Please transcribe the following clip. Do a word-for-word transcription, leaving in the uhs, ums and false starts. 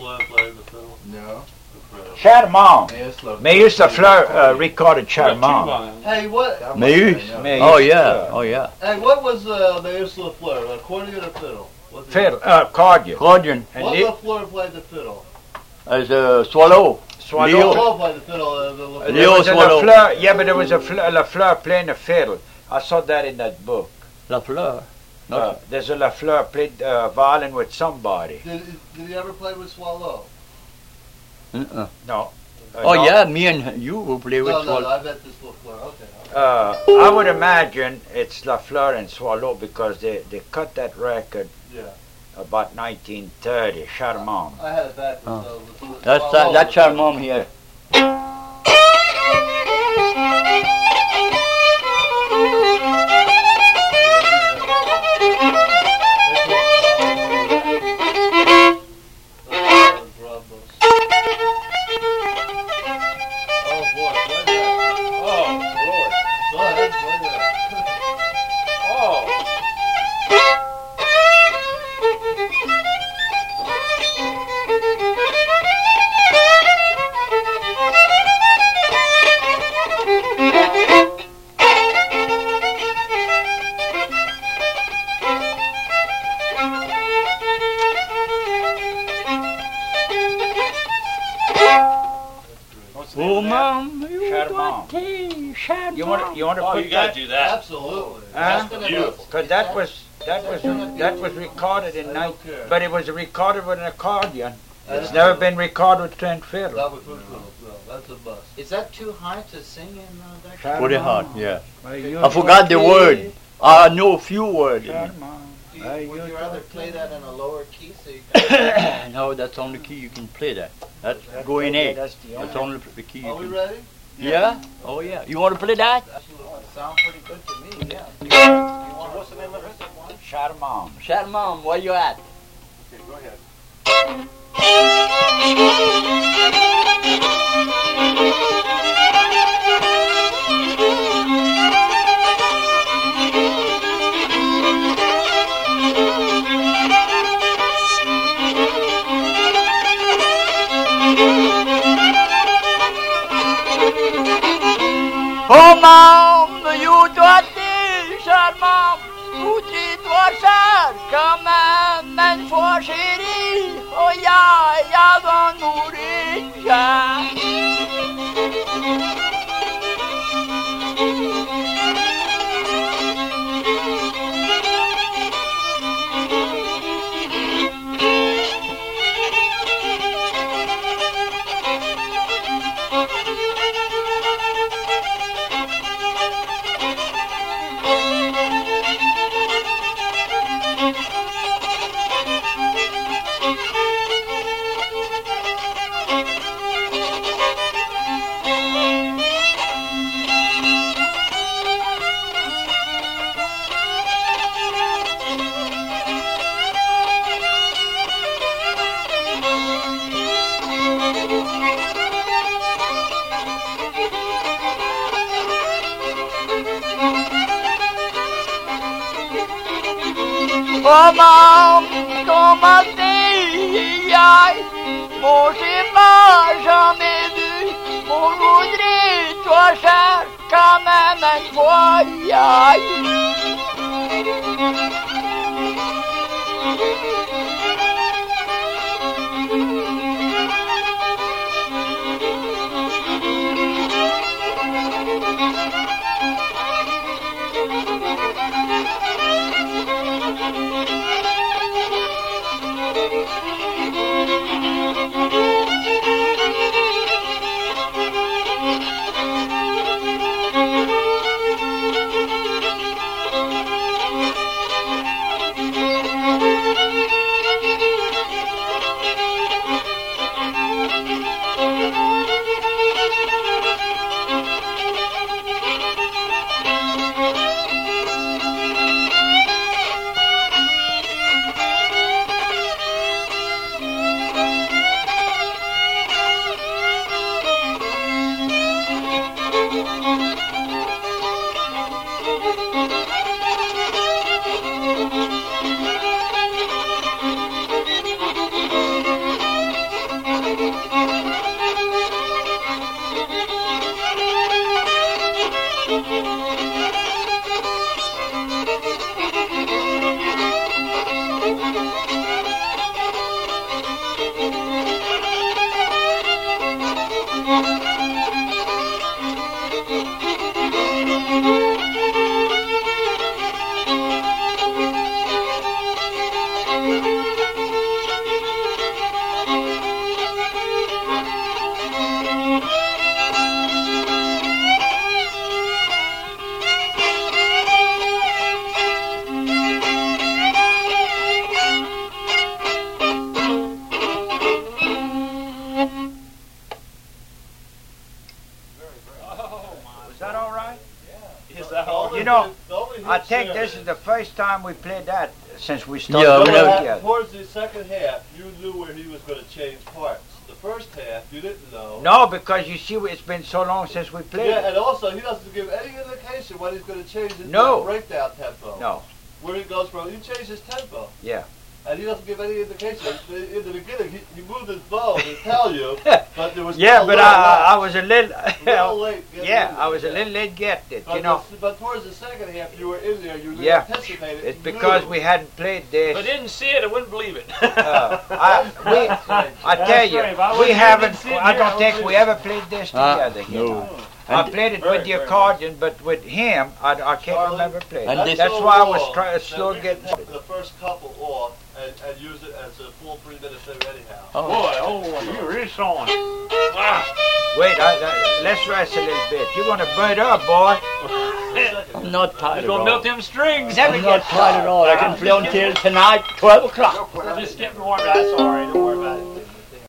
Lafleur played the fiddle? No. Charmant. Yes, Lafleur. Meus Lafleur uh, recorded Charmant. Hey, what? Meus? Meus Oh yeah, Lafleur. oh yeah. Hey, what was uh, Meus Lafleur? Accordion or fiddle? What's it? Fiddle, uh, accordion. Accordion. And What the- Lafleur played the fiddle? As a swallow. Swallow. Leo. Lafleur played the fiddle. Uh, the Uh, Lafleur. There Leo was a Swallow. Lafleur, yeah, but there was a Fla- Lafleur playing a fiddle. I saw that in that book. Lafleur. No. Uh, there's a Lafleur played uh, violin with somebody. Did, did he ever play with Swallow? Uh-uh. No. Uh, Oh no. yeah, me and you will play with No, no, no, swallow. I bet this Lafleur. Okay. Uh, I would imagine it's Lafleur and Swallow because they, they cut that record Yeah. about nineteen thirty. Charmant. I had it backwards. Oh. So it was- That's Swallow uh, that's was- our mom here. Oh mom, you Charmant. got tea, Charmant. You want you want to Oh, put you gotta that? do that. Absolutely. Huh? That's Beautiful. Because that was that was that was recorded in night, but it was recorded with an accordion. It's never been recorded with twin fiddle. That was good fiddle, so that's a bust. Is that too high to sing in uh, that? Charmant. Pretty hard, yeah. Well, you I forgot the got word. tea, I know a few words. in it. Charmant. Do Hey, you, would you you rather got play tea. that in a lower key so you can? No, that's on the key you can play that. That's That- going that- A. That's the That's only. only the key you Are we can. ready? Yeah? Oh yeah. You want to play that? Sound pretty good to me. Yeah. You want, what's the name of it? Charmant. Shout mom, where you at? Okay, go ahead. Oh mom, you dois tes charmant, où tu dois faire comme une fois chérie. Oh ya, ya va mourir. Oh mom, comment t'es, aïe, mon j'ai pas jamais vu, mon voudrais toi cher, quand même une fois, aïe. know, the only hit I think there this is the first time we played that since we started Yeah, we going never- together. Towards the second half, you knew where he was going to change parts. The first half, you didn't know. No, because you see, it's been so long since we played Yeah, it. and also he doesn't give any indication when he's going to change his No. breakdown tempo. No, Where he goes from, he changes his tempo. yeah. And he doesn't give any indication. In the beginning, he, he moved his bow to tell you, but there was Yeah, still but a I, little I, I left. was a little, A little late getting yeah, in I was a there. little late get it, But, you know. the, but towards the second half, you were in there. You Yeah. anticipated. It's you because knew. we hadn't played this. If I didn't see it, I wouldn't believe it. Uh, I, we, I tell That's you, right. If I we wasn't here, haven't. didn't see it I here, don't I think wouldn't we believe ever played this Ah, together. you no. know. I And- played it Very, with the very accordion, but with him, I, I can't Charlie, remember playing. And That- this- That's why I was overall, trying that slow we getting. could take the first couple off and, and use it as a full three minute thing anyhow. Oh. Boy, oh, you really sawing. Ah. Wait, I, I, let's rest a little bit. You're gonna burn up, boy. I'm not tired You're at gonna all. melt them strings. Never I'm get not tired at all. I can play until tonight, twelve o'clock. Just getting warm. That's all right. Don't